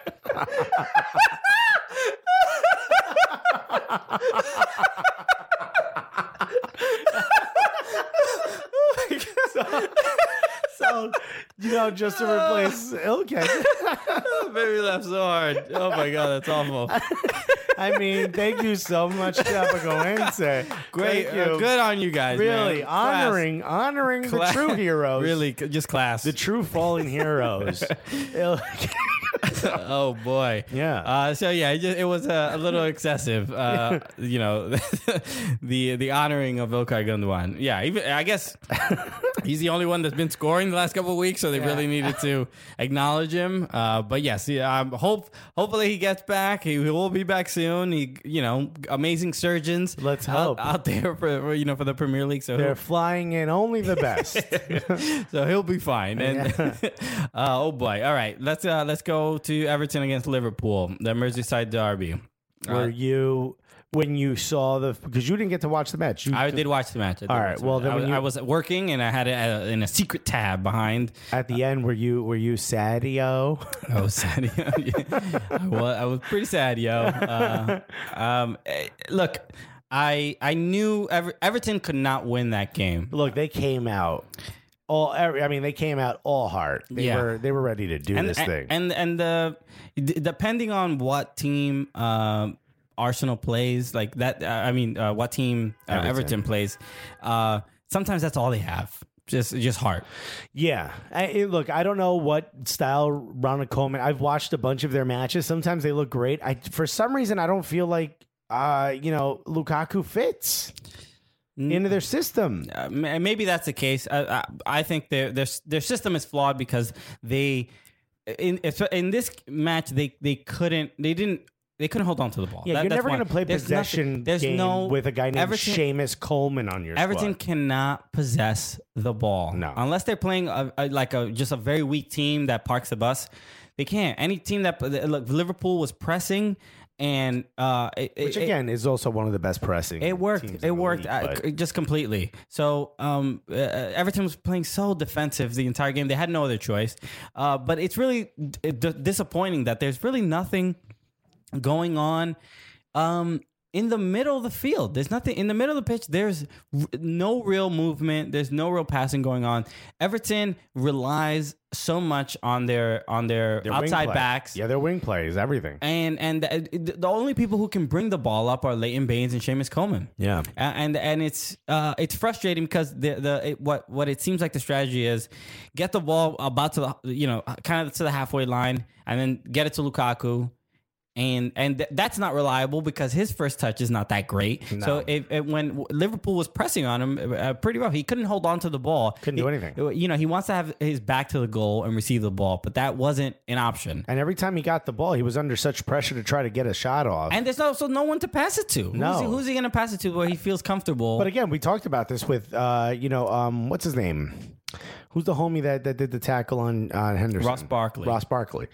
so, so, you know, just to replace Ilkay.
Baby laughed so hard. Oh my god, that's awful.
I mean, thank you so much, Chapecoense.
Great,
Thank
uh,
you.
good on you guys.
Really
man. Class.
honoring, honoring
Class.
the true heroes.
Really, c- just class.
the true fallen heroes. Ilkay.
Oh boy.
Yeah.
Uh, so yeah, it, just, it was uh, a little excessive. Uh, you know, the the honoring of Ilkay Gundogan. Yeah, even I guess he's the only one that's been scoring the last couple of weeks, so they really needed to acknowledge him. Uh, but yes, yeah, um, hope hopefully he gets back. He, he will be back soon. He, you know, amazing surgeons.
Let's
out,
hope.
out there for, for you know for the Premier League. So
They're
he'll,
flying in only the best.
so he'll be fine. And uh, oh boy, all right, let's uh, let's go to Everton against Liverpool, the Merseyside derby.
Were you when you saw the because you didn't get to watch the match? You,
I did watch the match. I did
All
watch
right,
the
well,
match.
then
I,
when
was,
you-
I was working and I had it uh, in a secret tab behind.
at the end, were you were you Sadio?
I was sad. Yeah. I, was, I was pretty sad, yo. Uh, um, eh, look, I I knew Ever- Everton could not win that game.
Look, they came out all. every- I mean, they came out all heart. They
Yeah.
were they were ready to do
and
this thing.
and and the d- depending on what team um, Arsenal plays, like that. Uh, I mean, uh, what team uh, Everton.
Everton.
plays. Uh, sometimes that's all they have. Just just heart.
Yeah. I, it- look, I don't know what style Ronald Koeman. I've watched a bunch of their matches. Sometimes they look great. I for some reason I don't feel like uh, you know, Lukaku fits into their system.
Uh, ma- maybe that's the case. I, I, I think their their their system is flawed because they in in this match they they couldn't they didn't. They couldn't hold on to the ball.
Yeah,
That-
you're
that's
never
one.
going to play
There's
possession
nothing- there's
game
no,
with a guy named
Everton,
Seamus Coleman on your
Everton
squad.
cannot possess the ball.
No.
Unless they're playing a, a, like a just a very weak team that parks the bus. They can't. Any team that look, Liverpool was pressing and uh, it,
Which
it-
again is also one of the best pressing.
It worked.
teams
It
in the
worked
league,
uh,
but-
just completely. So um, uh, Everton was playing so defensive the entire game. They had no other choice. Uh, but it's really d- d- disappointing that there's really nothing going on. Um, in the middle of the field. There's nothing in the middle of the pitch. There's r- no real movement. There's no real passing going on. Everton relies so much on their on their,
Their wing
outside
play.
backs.
Yeah, their wing play is everything.
And and the, the only people who can bring the ball up are Leighton Baines and Seamus Coleman.
Yeah.
A- and and it's uh, it's frustrating because the the it, what what it seems like the strategy is get the ball about to the you know kind of to the halfway line and then get it to Lukaku. And and th- that's not reliable because his first touch is not that great.
No.
So if, if, when Liverpool was pressing on him uh, pretty well, he couldn't hold on to the ball.
Couldn't
He-
do anything.
You know, he wants to have his back to the goal and receive the ball, but that wasn't an option.
And every time he got the ball, he was under such pressure to try to get a shot off.
And there's also no one to pass it to.
No.
Who's he, who's he going to pass it to where he feels comfortable?
But again, we talked about this with, uh, you know, um, what's his name? Who's the homie that, that did the tackle on uh, Henderson?
Ross Barkley.
Ross Barkley.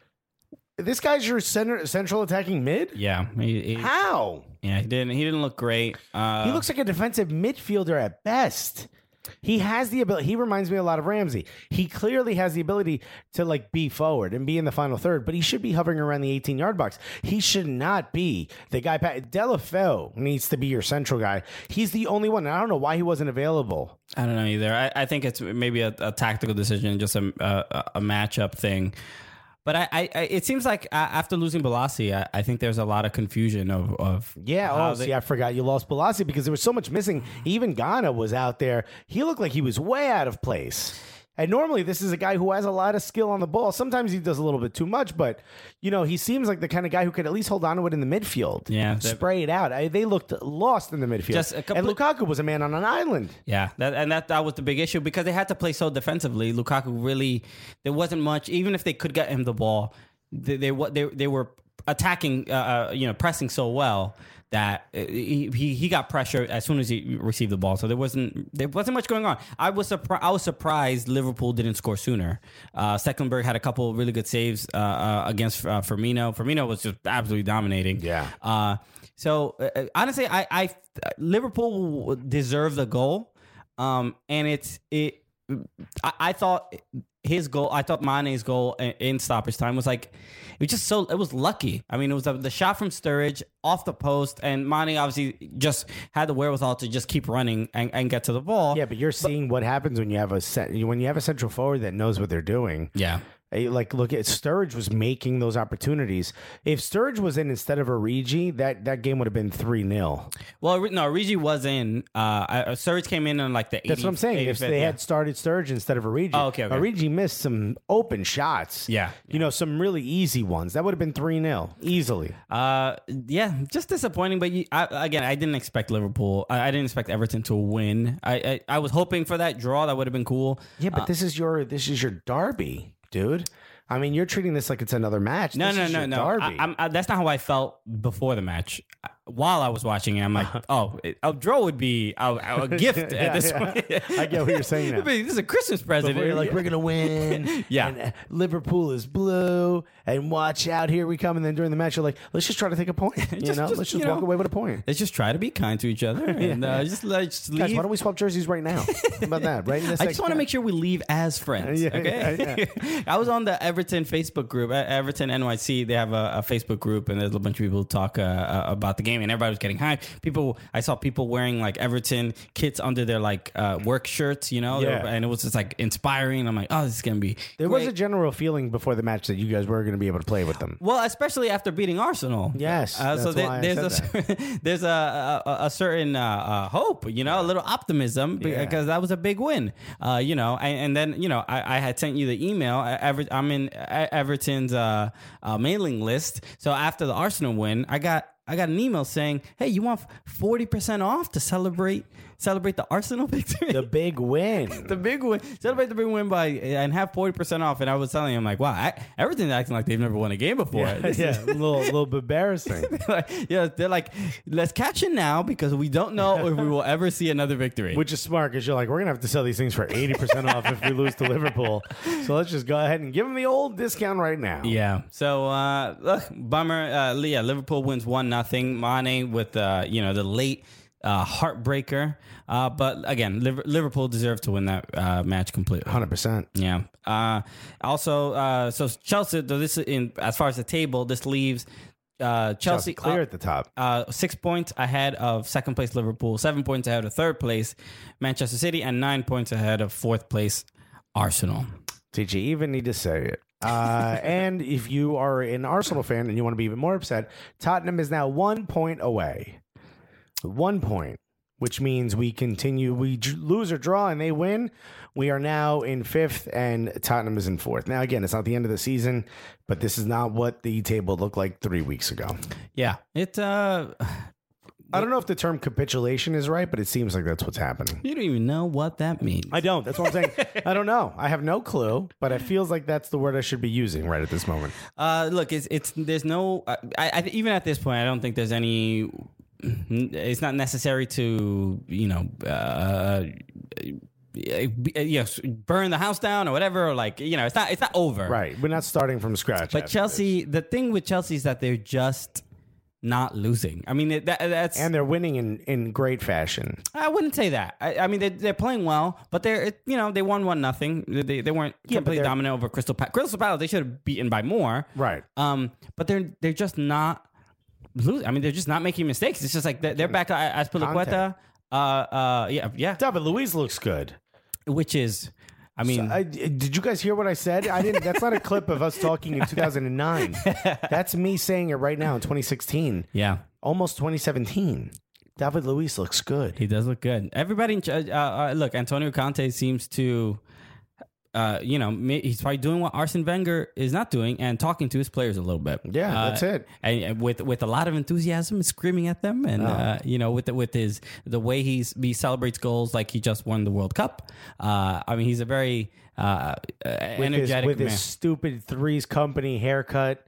This guy's your center, central attacking mid?
yeah, he, he-
How?
yeah, he didn't. He didn't look great. Uh,
He looks like a defensive midfielder at best. He has the ability. He reminds me a lot of Ramsey. He clearly has the ability to like be forward and be in the final third, but he should be hovering around the eighteen-yard box. He should not be the guy. Delafeu needs to be your central guy. He's the only one. And I don't know why he wasn't available.
I don't know either. I, I think it's maybe a, a tactical decision, just a a, a matchup thing. But I, I, I, it seems like uh, after losing Balassi, I, I think there's a lot of confusion of, of
Yeah.
how
Oh,
they-
see, I forgot you lost Balassi because there was so much missing. Even Ghana was out there. He looked like he was way out of place. And normally, this is a guy who has a lot of skill on the ball. Sometimes he does a little bit too much, but you know he seems like the kind of guy who could at least hold on to it in the midfield.
Yeah, that-
spray it out. I, they looked lost in the midfield.
Just a
and
complete-
Lukaku was a man on an island.
Yeah, that, and that that was the big issue because they had to play so defensively. Lukaku really, there wasn't much. Even if they could get him the ball, they they they, they were attacking, uh, uh, you know, pressing so well that he, he he got pressure as soon as he received the ball. So there wasn't there wasn't much going on. I was surprised. I was surprised Liverpool didn't score sooner. Uh, Stecklenburg had a couple of really good saves uh, uh, against uh, Firmino. Firmino was just absolutely dominating.
Yeah.
Uh, so uh, honestly, I, I Liverpool deserved the goal, um, and it's it. I, I thought his goal. I thought Mane's goal in, in stoppage time was like it was just so. It was lucky. I mean, it was the, the shot from Sturridge off the post, and Mane obviously just had the wherewithal to just keep running and, and get to the ball.
Yeah, but you're seeing what happens when you have a set, when you have a central forward that knows what they're doing.
Yeah.
Eh, Like, look at Sturridge was making those opportunities. If Sturridge was in instead of Origi, that, that game would have been three nil.
Well, no, Origi was in. Uh, uh, Sturridge came in on like the.
That's what I'm saying. If they
yeah.
had started Sturridge instead of Origi,
Oh, okay, okay.
Origi missed some open shots.
Yeah,
You know, some really easy ones. That would have been three nil easily.
Uh, yeah, just disappointing. But you, I, again, I didn't expect Liverpool. I, I didn't expect Everton to win. I, I I was hoping for that draw. That would have been cool.
Yeah, but this is your this is your derby, dude. I mean, you're treating this like it's another match.
No,
This
no,
is
no,
your
no.
Derby.
I, I'm, I, that's not how I felt before the match. While I was watching it, I'm like, oh, it, a draw would be a, a gift at
Yeah,
this
yeah.
point.
I get what you're saying now.
This is a Christmas present.
Before you're like, we're gonna win.
Yeah.
And uh, Liverpool is blue, and watch out, here we come. And then during the match, you're like, let's just try to take a point. You
Just-
know,
just,
let's just
you
walk
know,
away with a point.
Let's just try to be kind to each other and uh, just let's leave.
Guys, why don't we swap jerseys right now? How about that? Right in this
I just want to make sure we leave as friends.
Yeah,
Okay.
yeah,
I was on the Everton Facebook group, uh, Everton N Y C. They have a, a Facebook group, and there's a bunch of people who talk uh, uh, about the game, and everybody was getting hyped. People, I saw people wearing like Everton kits under their like uh, work shirts, you know, They
Yeah.
were- and it was just like inspiring. I'm like, oh, this is gonna be.
There
great.
was a general feeling before the match that you guys were going to be able to play with them.
Well, especially after beating Arsenal.
Yes,
Uh, so
that's
there-
why I
there's
said
a there's a a, a certain uh, uh, hope, you know, a little optimism
Yeah.
because that was a big win, uh, you know. And, and then you know, I, I had sent you the email. Ever, I'm in E- Everton's uh, uh, mailing list. So after the Arsenal win, I got. I got an email saying, "Hey, you want forty percent off to celebrate celebrate the Arsenal victory,
The big win.
the big win, celebrate the big win by and have forty percent off." And I was telling him like, "Wow, I, everything's acting like they've never won a game before."
yeah,
This
yeah,
is-
a little, little bit embarrassing.
like, yeah, they're like, let's catch it now because we don't know if we will ever see another victory.
Which is smart because you're like, we're gonna have to sell these things for eighty percent off if we lose to Liverpool. So let's just go ahead and give them the old discount right now.
yeah. So, uh, look, bummer. Uh, yeah, Liverpool wins one nothing. Mane with uh, you know, the late uh, heartbreaker. Uh, but again, Liver- Liverpool deserved to win that uh, match completely.
one hundred percent.
Yeah. Uh, also, uh, so Chelsea. Though this is in as far as the table, this leaves uh, Chelsea,
Chelsea clear
up,
at the top.
Uh, six points ahead of second place Liverpool, seven points ahead of third place Manchester City, and nine points ahead of fourth place Arsenal.
Did you even need to say it? Uh, and if you are an Arsenal fan and you want to be even more upset, Tottenham is now one point away. One point, which means we continue. We j- lose or draw and they win. We are now in fifth and Tottenham is in fourth. Now, again, it's not the end of the season, but this is not what the table looked like three weeks ago.
Yeah, it. Uh,
I don't know if the term capitulation is right, but it seems like that's what's happening.
you don't even know what that means.
I don't. That's what I'm saying. I don't know. I have no clue, but it feels like that's the word I should be using right at this moment.
Uh, look, it's it's there's no. I, I even at this point, I don't think there's any. It's not necessary to you know. Uh, Yes, burn the house down or whatever. Or like you know, it's not it's not over.
Right. We're not starting from scratch.
But
after
Chelsea,
this.
the thing with Chelsea is that they're just not losing. I mean, that, that's
And they're winning in, in great fashion.
I wouldn't say that. I, I mean, they, they're playing well, but they're you know they won one nothing. They they weren't
Yeah, but
completely
they're-
dominant over Crystal Palace. Crystal Palace they should have beaten by more.
Right.
Um, but they're they're just not losing. I mean, they're just not making mistakes. It's just like they're, they're back as Piliqueta. Uh, uh, yeah, yeah.
David Luiz looks good.
Which is, I mean,
So, I, did you guys hear what I said? I didn't. That's not a clip of us talking in two thousand nine. That's me saying it right now in twenty sixteen,
yeah,
almost twenty seventeen. David Luiz looks good.
he does look good. Everybody, in ch- uh, uh, look, Antonio Conte seems to, uh, you know, ma- he's probably doing what Arsene Wenger is not doing and talking to his players a little bit.
Yeah,
Uh,
that's it.
And, and with with a lot of enthusiasm, screaming at them, and
Oh.
uh, you know, with the, with his the way he's he celebrates goals like he just won the World Cup. Uh, I mean, he's a very uh, uh,
With, his,
energetic
with
man.
his stupid Three's Company haircut.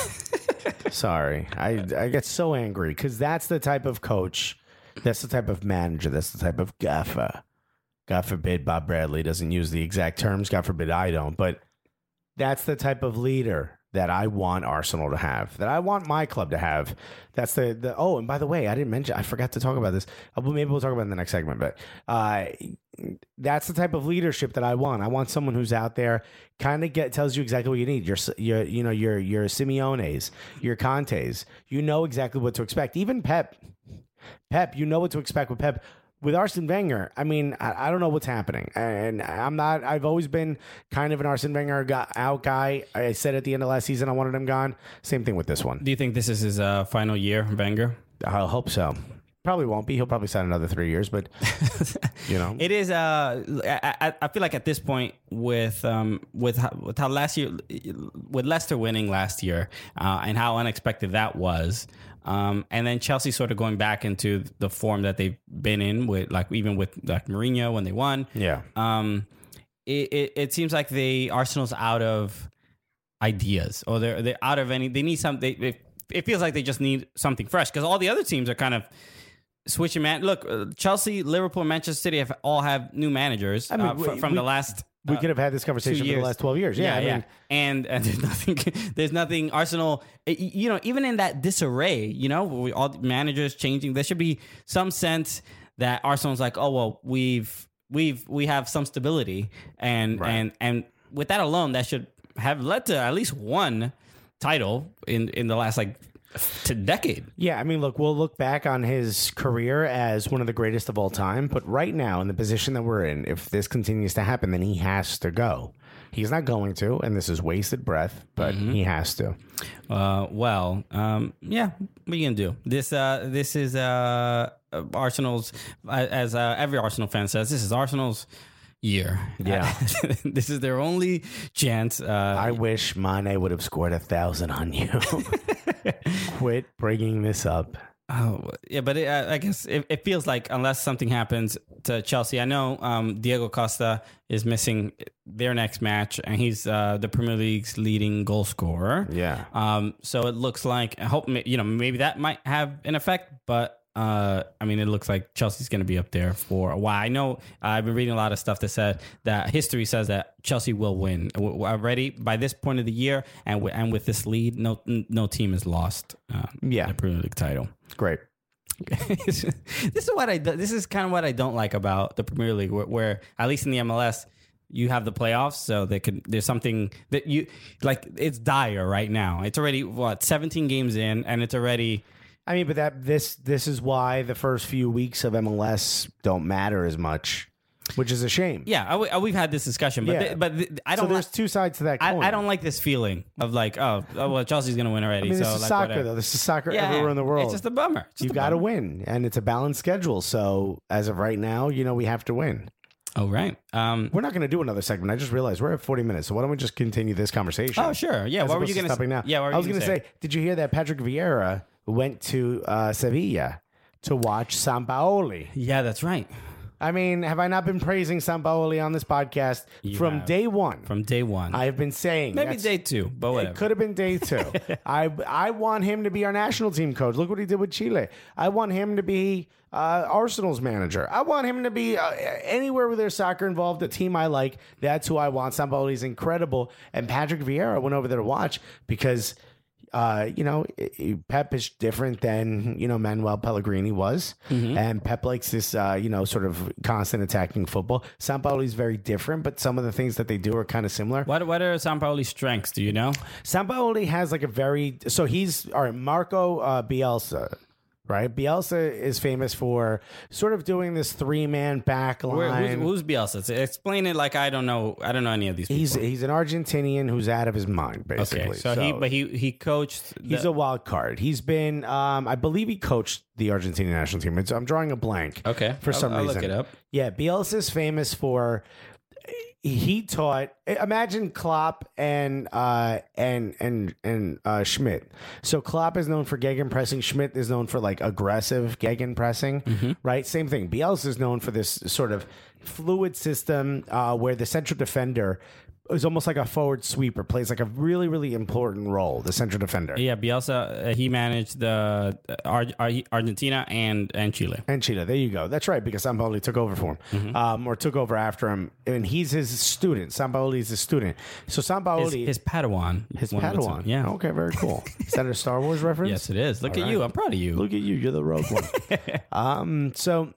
Sorry. I, I get so angry because that's the type of coach, that's the type of manager, that's the type of gaffer. God forbid Bob Bradley doesn't use the exact terms. God forbid I don't. But that's the type of leader that I want Arsenal to have, that I want my club to have. That's the, the oh, and by the way, I didn't mention, I forgot to talk about this. Uh, well, maybe we'll talk about it in the next segment, but uh, that's the type of leadership that I want. I want someone who's out there, kind of get tells you exactly what you need. Your, your, you know, your your Simeones, your Contes. You know exactly what to expect. Even Pep, Pep, you know what to expect with Pep. With Arsene Wenger, I mean, I, I don't know what's happening, and I'm not. I've always been kind of an Arsene Wenger guy, out guy. I said at the end of last season I wanted him gone. Same thing with this one.
Do you think this is his uh, final year, Wenger?
I hope so. Probably won't be. He'll probably sign another three years, but you know,
It is. Uh, I, I, I feel like at this point, with um, with how, with how last year, with Leicester winning last year, uh, and how unexpected that was, um, and then Chelsea sort of going back into the form that they've been in, with like even with like Mourinho when they won.
yeah,
Um, it, it it seems like the Arsenal's out of ideas, or they're they're out of any. They need something. They, it feels like they just need something fresh because all the other teams are kind of switching man. Look, uh, Chelsea, Liverpool, and Manchester City have all have new managers
I mean,
uh, fr-
we-
from
we-
the last.
we
uh,
could have had this conversation
two
for the
years.
last twelve years. Yeah,
yeah,
I
yeah.
mean,
And, and there's nothing. There's nothing. Arsenal, y- y- you know, even in that disarray, you know, we, all the managers changing. There should be some sense that Arsenal's like, oh well, we've we've we have some stability, and
Right.
and and with that alone, that should have led to at least one title in in the last like to decade.
Yeah, I mean, look, we'll look back on his career as one of the greatest of all time. But right now, in the position that we're in, if this continues to happen, then he has to go. He's not going to, and this is wasted breath, but he has to.
Uh, well, um, yeah, what are you gonna do? This, uh, this is uh, Arsenal's, uh, as uh, every Arsenal fan says, this is Arsenal's year.
Yeah.
This is their only chance. Uh,
I wish Mane would have scored a thousand on you. Quit bringing this up.
Oh, yeah, but it, I I guess it, it feels like unless something happens to Chelsea, I know um, Diego Costa is missing their next match, and he's uh, the Premier League's leading goal scorer.
Yeah.
Um, so it looks like I hope you know maybe that might have an effect, but uh, I mean it looks like Chelsea's going to be up there for a while. I know uh, I've been reading a lot of stuff that said that history says that Chelsea will win W- w- already by this point of the year, and w- and with this lead, no no team has lost uh,
Yeah.
the Premier League title.
Great.
this is what I do- this is kind of what I don't like about the Premier League, where, where at least in the M L S, you have the playoffs, so they could. There's something that you like. It's dire right now. It's already what seventeen games in, and it's already.
I mean, but that this this is why the first few weeks of M L S don't matter as much, which is a shame.
Yeah, I, I, we've had this discussion, but
Yeah.
th- but th- I don't.
So there's
like,
two sides to that
I,
coin.
I don't like this feeling of like, oh, oh well, Chelsea's gonna win already.
I mean, this
so
is
like,
soccer,
whatever.
though. This is soccer
Yeah,
everywhere in the world.
It's just a bummer. It's just
You
a
got to
bummer.
win, and it's a balanced schedule. So as of right now, you know we have to win.
Oh right. Um.
We're not going to do another segment. I just realized we're at forty minutes. So why don't we just continue this conversation?
Oh sure. Yeah.
As
What were
opposed
you
to
gonna
stopping now?
Yeah. What were
I was
you
going to
gonna
say, did you hear that Patrick Vieira went to uh, Sevilla to watch Sampaoli?
Yeah, that's right.
I mean, have I not been praising Sampaoli on this podcast
You
from
have.
day one?
From day one.
I have been saying
Maybe
that's-
day two, but whatever.
It could have been day two. I I want him to be our national team coach. Look what he did with Chile. I want him to be uh, Arsenal's manager. I want him to be uh, anywhere where there's soccer involved, a team I like. That's who I want. Sampaoli's incredible. And Patrick Vieira went over there to watch because, uh, you know, Pep is different than, you know, Manuel Pellegrini was.
Mm-hmm.
And Pep likes this, uh, you know, sort of constant attacking football. Sampaoli's very different, but some of the things that they do are kind of similar.
What What are Sampaoli's strengths? Do you know?
Sampaoli has like a very so he's all right. Marco uh, Bielsa, right? Bielsa is famous for sort of doing this three man back
Where,
line.
who's, who's Bielsa? Explain it like I don't know. I don't know any of these people.
he's he's an Argentinian who's out of his mind, basically.
okay. So, he, but he he coached. The,
he's a wild card. He's been, um, I believe, he coached the Argentinian national team. It's, I'm drawing a blank.
okay.
for some
I'll, I'll
reason.
look it up.
Yeah, Bielsa's famous for he taught. Imagine Klopp and uh and and and uh, Schmidt. So Klopp is known for gegenpressing. Schmidt is known for like aggressive gegenpressing.
Mm-hmm.
Right, same thing. Bielsa is known for this sort of fluid system uh, where the central defender is almost like a forward sweeper, plays like a really really important role. The central defender.
Yeah, Bielsa. Uh, he managed the uh, Ar- Ar- Argentina and and Chile.
And Chile, there you go. That's right, because Sampaoli took over for him,
Mm-hmm.
um, or took over after him, and he's his student. Sampaoli is his student. So
His,
Sampaoli,
his Padawan.
his
one would say.
Padawan.
Yeah.
Okay, very cool. Is that a Star Wars reference?
Yes, it is. Look
All
at you.
right.
I'm proud of you.
Look at you. You're the rogue one. um, so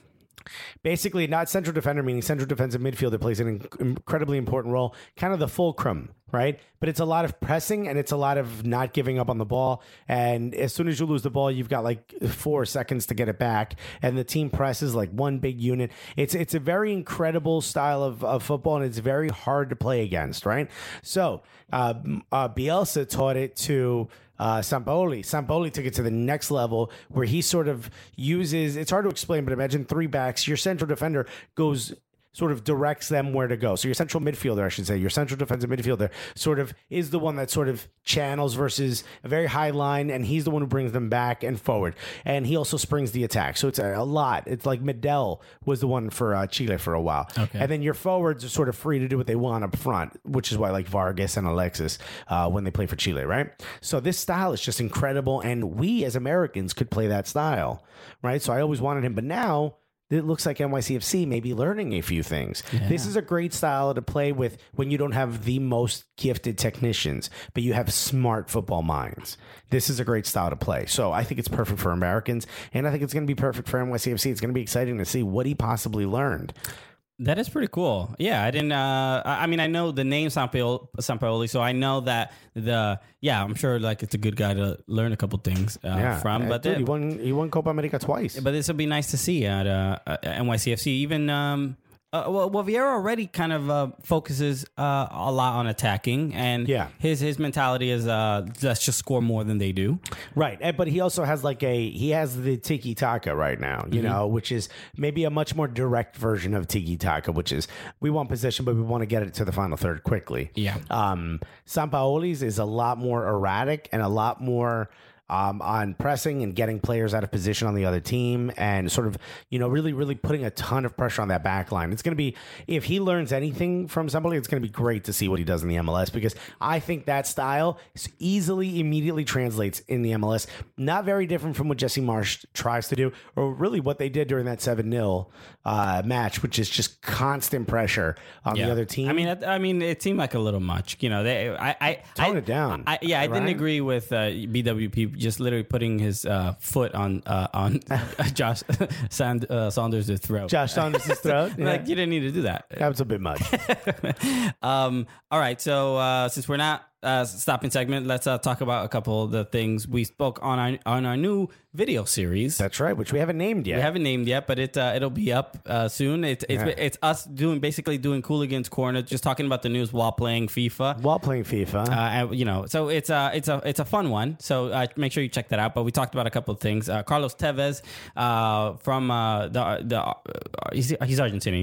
basically, not central defender, meaning central defensive midfielder plays an inc- incredibly important role, kind of the fulcrum, right? But it's a lot of pressing and it's a lot of not giving up on the ball. And as soon as you lose the ball, you've got like four seconds to get it back. And the team presses like one big unit. It's it's a very incredible style of, of football, and it's very hard to play against, right? So uh, uh, Bielsa taught it to Uh, Sampaoli. Sampaoli took it to the next level where he sort of uses, it's hard to explain, but imagine three backs. Your central defender goes, sort of directs them where to go. So your central midfielder, I should say, your central defensive midfielder sort of is the one that sort of channels versus a very high line, and he's the one who brings them back and forward. And he also springs the attack. So it's a, a lot. It's like Medel was the one for uh, Chile for a while.
Okay.
And then your forwards are sort of free to do what they want up front, which is why like Vargas and Alexis uh, when they play for Chile, right? So this style is just incredible, and we as Americans could play that style, right? So I always wanted him, but now it looks like N Y C F C may be learning a few things. This is a great style to play with when you don't have the most gifted technicians, but you have smart football minds. This is a great style to play. So I think it's perfect for Americans, and I think it's going to be perfect for N Y C F C. It's going to be exciting to see what he possibly learned.
That is pretty cool. Yeah, I didn't. Uh, I I mean, I know the name Sampaoli, Sampaoli, so I know that the. Yeah, I'm sure like it's a good guy to learn a couple things uh,
Yeah,
from.
Uh,
But
dude,
the-
he won. He won Copa America twice.
but this will be nice to see at uh, at N Y C F C. Even um, uh, well, well, Vieira already kind of uh, focuses uh, a lot on attacking, and
Yeah.
his his mentality is uh, let's just score more than they do.
Right, and- but he also has like a he has the tiki taka right now, you know, which is maybe a much more direct version of tiki taka, which is we want possession, but we want to get it to the final third quickly.
Yeah.
Um, Sampaoli's is a lot more erratic and a lot more. Um, on pressing and getting players out of position on the other team, and sort of, you know, really, really putting a ton of pressure on that back line. It's going to be, if he learns anything from somebody, it's going to be great to see what he does in the M L S, because I think that style is easily, immediately translates in the M L S. Not very different from what Jesse Marsh tries to do, or really what they did during that seven nil uh, match, which is just constant pressure on the other team.
I mean, I, I mean, it seemed like a little much. You know, they. I. I
Tone
I,
it down,
I, yeah, I didn't
right?
agree with uh, B W P just literally putting his uh, foot on uh, on Josh Sand, uh, Saunders' throat.
Josh Saunders' throat. Yeah.
Like, you didn't need to do that.
That was a bit much.
um, all right. So uh, since we're not uh, stopping segment, let's uh, talk about a couple of the things we spoke on our on our new video series.
That's right, which we haven't named yet.
We haven't named yet, but it uh, it'll be up uh, soon. It, it's
Yeah.
it's us doing basically doing Cooligans Corner, just talking about the news while playing FIFA.
While playing FIFA.
Uh, and, you know, so it's a it's a it's a fun one. So uh, make sure you check that out. But we talked about a couple of things. Uh, Carlos Tevez uh, from uh, the the uh, he's, he's Argentinian.